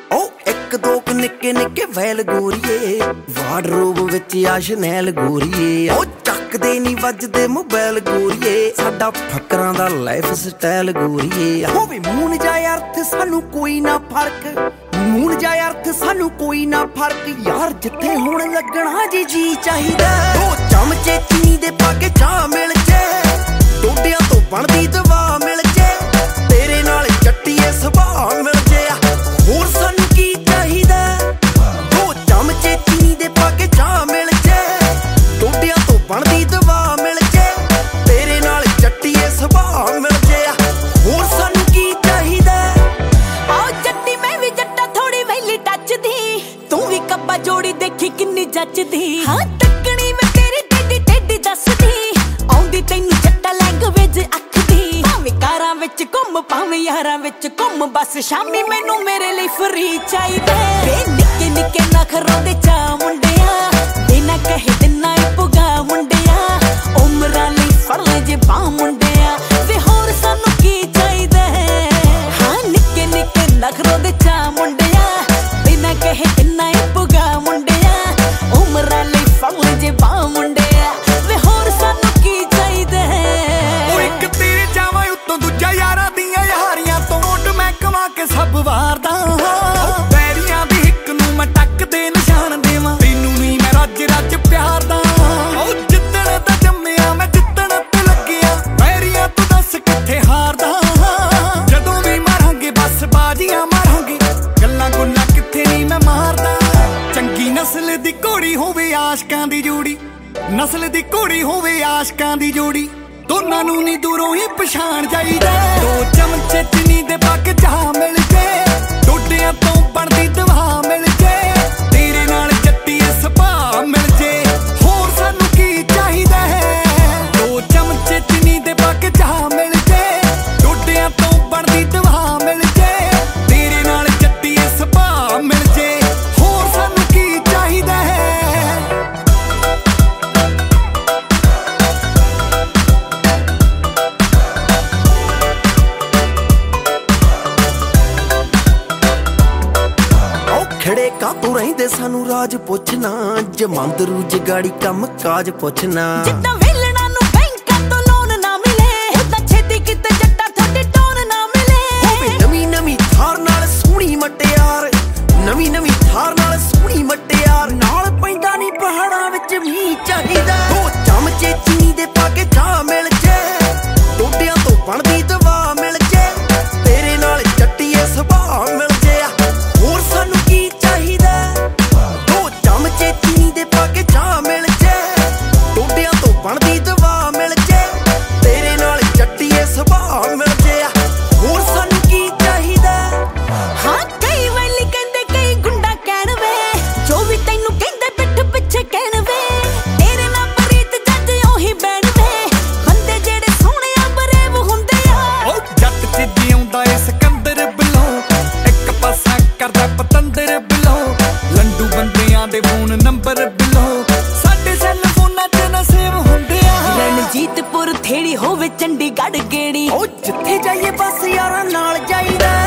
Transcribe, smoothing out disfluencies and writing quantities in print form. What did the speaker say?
ਇੱਕ ਦੋ ਕੁ ਨਿੱਕੇ ਨਿੱਕੇ ਵੈਲ ਗੋਰੀਏ, ਵਾਰਡਰੋਬ ਵਿੱਚ ਆ ਸ਼ਨੈਲ ਗੋਰੀਏ। ਚੱਕਦੇ ਨੀ ਵੱਜਦੇ ਮੋਬਾਈਲ ਗੋਰੀਏ, ਸਾਡਾ ਫੱਕਰਾਂ ਦਾ ਲਾਈਫ ਸਟਾਈਲ ਗੋਰੀਏ। ਹੋਵੇ ਮੂਨ ਜਾ ਅਰਥ ਸਾਨੂੰ ਕੋਈ ਨਾ ਫਰਕ, ਮੂਨ ਜਾ ਅਰਥ ਸਾਨੂੰ ਕੋਈ ਨਾ ਫਰਕ ਯਾਰ, ਜਿੱਥੇ ਹੁਣ ਲੱਗਣਾ ਜੀ ਚਾਹੀਦਾ। ਦੋ ਚਮਚੇ ਚੀਨੀ ਦੇ ਪਾ ਕੇ ਚਾਹ ਮਿਲ ਜੇ, ਡੋਡਿਆਂ ਤੋਂ ਬਣਦੀ ਦਵਾ ਮਿਲ ਜੇ, ਤੇਰੇ ਨਾਲ ਚੱਟੀਏ ਸੁਭਾਅ ਮਿਲ ਜੇ, ਹੋਰ ਸਾਨੂੰ ਕੀ ਚਾਹੀਦਾ। ਦੋ ਚਮਚੇ ਚੀਨੀ ਦੇ ਪਾ ਕੇ ਚਾਹ ਮਿਲ ਜੇ, ਡੋਡਿਆਂ ਤੋਂ ਬਣਦੀ ਦਵਾ ਮਿਲ ਜੇ, ਤੇਰੇ ਨਾਲ ਚੱਟੀਏ ਸੁਭਾਅ ਮਿਲ ਜੇ, ਹੋਰ ਸਾਨੂੰ ਕੀ ਚਾਹੀਦਾ। ਆਓ ਜੱਟੀ ਮੈਂ ਵੀ ਜੱਟਾ ਥੋੜੀ ਵੈਲੀ ਟੱਚ ਦੀ, ਤੂੰ ਵੀ ਕੱਬਾ ਜੋੜੀ ਦੇਖੀ ਕਿੰਨੀ ਜੱਚਦੀ। ਹਾਂ ਤੱਕਣੀ ਮੈਂ ਤੇਰੀ ਟੇਡੀ ਟੇਡੀ ਦੱਸਦੀ, ਆਉਂਦੀ ਤੈਨੂੰ ਜੱਟਾ ਲੈਂਗੁਏਜ ਅੱਖ ਦੀ। ਭਾਵੇਂ ਕਾਰਾਂ ਵਿੱਚ ਘੁੰਮ ਭਾਵੇਂ ਯਾਰਾਂ ਵਿੱਚ ਘੁੰਮ, ਬਸ ਸ਼ਾਮੀ ਮੈਨੂੰ ਮੇਰੇ ਲਈ ਫਰੀ ਚਾਹੀਦਾ। ਵੇ ਨਿੱਕੇ ਨਿੱਕੇ ਨਖਰਾਂ ਦੇ ਚਾ ਮੁੰਡਿਆ, ਬਿਨਾਂ ਕਹੇ ਦਿਨਾਂ ਹੀ ਪੁਗਾ ਮੁੰਡਿਆ, ਉਮਰਾਂ ਲਈ ਫੜ ਲੈ ਜੇ ਬਾਹ ਮੁੰਡਿਆ, ਵੇ ਹੋਰ ਸਾਨੂੰ ਕੀ ਚਾਹੀਦਾ। ਹਾਂ ਨਿੱਕੇ ਨਿੱਕੇ ਨਖਰਾਂ ਦੇ ਚਾ ਮੁੰਡਿਆ, ਬਿਨਾਂ ਕਹੇ ਦਿਨਾਂ ਹੀ ਪੁਗਾ ਮੁੰਡਿਆ, ਉਮਰਾਂ ਲਈ ਫੜ ਲੈ ਜੇ ਬਾਹ ਮੁੰਡਿਆ, ਵੇ ਹੋਰ ਸਾਨੂੰ ਕੀ ਚਾਹੀਦਾ। ਉਹ ਇੱਕ ਤੇਰੇ ਜਾਵਾਂ ਉੱਤੋਂ ਦੂਜਾ ਯਾਰਾਂ ਦੀਆਂ ਯਾਰੀਆਂ ਤੋਂ ਨੋਟ ਮੈਂ ਕਮਾ ਕੇ ਸਭ ਵਾਰਦਾ। ਪੈਰੀਆਂ ਦੀ ਹਿੱਕ ਨੂੰ ਮੈਂ ਟੱਕ ਦੇ ਨਿਸ਼ਾਨ ਦੇਵਾਂ, ਤੈਨੂੰ ਨੀ ਮੈਂ ਰੱਜ ਰੱਜ ਪਿਆਰ ਦਾ। ਉਹ ਜਿੱਦਣ ਤਾਂ ਜੰਮਿਆ ਮੈਂ ਜਿੱਦਣ ਤੇ ਲੱਗਿਆ, ਪੈਰੀਆਂ ਤੂੰ ਦੱਸ ਕਿੱਥੇ ਹਾਰਦਾ। ਜਦੋਂ ਵੀ ਮਾਰਾਂਗੇ ਬਸ ਬਾਜ਼ੀਆਂ ਮਾਰਾਂਗੇ, ਗੱਲਾਂ ਗੁੱਲਾਂ ਕਿੱਥੇ ਨੀ ਮੈਂ ਮਾਰਦਾ। ਚੰਗੀ ਨਸਲ ਦੀ ਘੋੜੀ ਹੋਵੇ ਆਸ਼ਕਾਂ ਦੀ ਜੋੜੀ, ਨਸਲ ਦੀ ਘੋੜੀ ਹੋਵੇ ਆਸ਼ਕਾਂ ਦੀ ਜੋੜੀ, ਦੋਨਾਂ ਨੂੰ ਨੀ ਦੂਰੋਂ ਹੀ ਪਛਾਣ ਜਾਈਦਾ। ਦੋ ਚਮਚੇ ਚੀਨੀ ਦੇ ਪਾ ਕੇ ਚਾਹ ਮਿਲ ਜੇ, ਡੋਡਿਆਂ ਤੋਂ ਬਣਦੀ ਦਵਾ ਮਿਲ ਜੇ, ਤੇਰੇ ਨਾਲ ਜੱਟੀਏ ਸੁਭਾਅ ਮਿਲ ਜੇ, ਹੋਰ ਸਾਨੂੰ ਕੀ ਚਾਹੀਦਾ ਹੈ। ਦੋ ਚਮਚੇ ਚੀਨੀ ਦੇ ਪਾ ਕੇ ਚਾਹ ਮਿਲ ਜੇ, ਡੋਡਿਆਂ ਤੋਂ ਬਣਦੀ ਦਵਾ ਮਿਲ ਜੇ, ਤੇਰੇ ਨਾਲ ਜੱਟੀਏ ਸੁਭਾਅ ਮਿਲ ਜੇ, ਹੋਰ ਸਾਨੂੰ ਕੀ ਚਾਹੀਦਾ ਹੈ। ਖੜੇ ਕਾਤੋਂ ਰਹਿੰਦੇ ਸਾਨੂੰ ਰਾਜ ਪੁੱਛਣਾ, ਜਮਾਂਦਰੂ ਜਗਾੜੀ ਕੰਮ ਕਾਜ ਪੁੱਛਣਾ। ਜਿੱਦਾਂ ਵੇਲਣਾ ਨੂੰ ਬੈਂਕਾਂ ਤੋਂ ਲੋਨ ਨਾ ਮਿਲੇ, ਉਦਾਂ ਛੇਤੀ ਕਿਤੇ ਜੱਟਾ ਤੁਹਾਡੇ ਟੋਨ ਨਾ ਮਿਲੇ। ਹੋਵੇ ਨਵੀਂ ਨਵੀਂ ਥਾਰ ਨਾਲ ਸੋਹਣੀ ਮਟਿਆਰ, ਨਵੀਂ ਨਵੀਂ ਥਾਰ ਨਾਲ ਸੋਹਣੀ ਮਟਿਆਰ, ਨਾਲ ਪੈਂਦਾ ਨੀ ਪਹਾੜਾਂ ਵਿੱਚ ਮੀਂਹ ਚਾਹੀਦਾ। ਦੋ ਚਮਚੇ ਚੀਨੀ ਦੇ ਪਾ ਕੇ ਚਾਹ ਮਿਲ ਜੇ, ਡੋਡਿਆਂ ਤੋਂ ਬਣਦੀ ਦਵਾ ਮਿਲ ਜੇ, ਤੇਰੇ ਨਾਲ ਚੱਟੀਏ ਸੁਭਾਅ ਮਿਲ ਜੇ, ਹੋਰ ਸਾਨੂੰ ਕੀ ਚਾਹੀਦਾ। ਦੋ ਚਮਚੇ ਚੀਨੀ ਦੇ ਪਾ ਕੇ ਚਾਹ ਮਿਲ ਜੇ, ਡੋਡਿਆਂ ਤੋਂ ਬਣਦੀ ਦਵਾ ਮਿਲ ਜੇ, ਤੇਰੇ ਨਾਲ ਚੱਟੀਏ ਸੁਭਾਅ ਮਿਲ ਜੇ, ਹੋਰ ਸਾਨੂੰ ਕੀ ਚਾਹੀਦਾ। ਹਾਂ ਕਈ ਵੈਲੀ ਕਹਿੰਦੇ ਕਈ ਗੁੰਡਾ ਕਹਿਣ ਵੇ, ਜੋ ਵੀ ਤੈਨੂੰ ਕਹਿੰਦੇ ਪਿੱਠ ਪਿੱਛੇ ਕਹਿਣ ਵੇ, ਤੇਰੇ ਨਾਲ ਪ੍ਰੀਤ ਜੱਜ ਉਹੀ ਬੈਣ ਵੇ, ਬੰਦੇ ਜਿਹੜੇ ਸੋਹਣਿਆ ਬਰੇਵ ਹੁੰਦੇ ਆ। ਉਹ ਜੱਟ ਚ ਜਿਉਂਦਾ ਏ ਸਿਕੰਦਰ ਬਿਲੋਂ, ਇੱਕ ਪਾਸਾ ਕਰਦਾ ਪਤੰਦਰ ਬਿਲੋਂ, ਲੰਡੂ ਬੰਦਿਆਂ ਦੇ ਫੋਨ ਨੰਬਰ ਬਿਲੋਂ, ਸਾਡੇ ਸੈੱਲ ਫੋਨਾਂ 'ਚ ਨਾ ਸੇਵ ਹੁੰਦੇ ਆ। ਰਣਜੀਤਪੁਰ ਥੇੜੀ ਹੋਵੇ ਚੰਡੀਗੜ੍ਹ ਗੇੜੀ, ਉਹ ਜਿੱਥੇ ਜਾਈਏ ਬਸ ਯਾਰਾਂ ਨਾਲ ਜਾਈਦਾ।